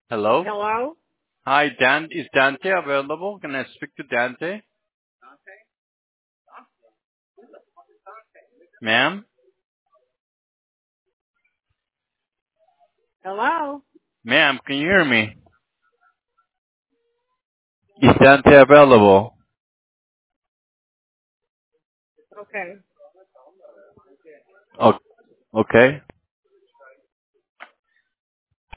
Hello? Hello? Hi, Dan. Is Dante available? Can I speak to Dante? Ma'am? Hello? Ma'am, can you hear me? Is Dante available? Okay. Oh, okay.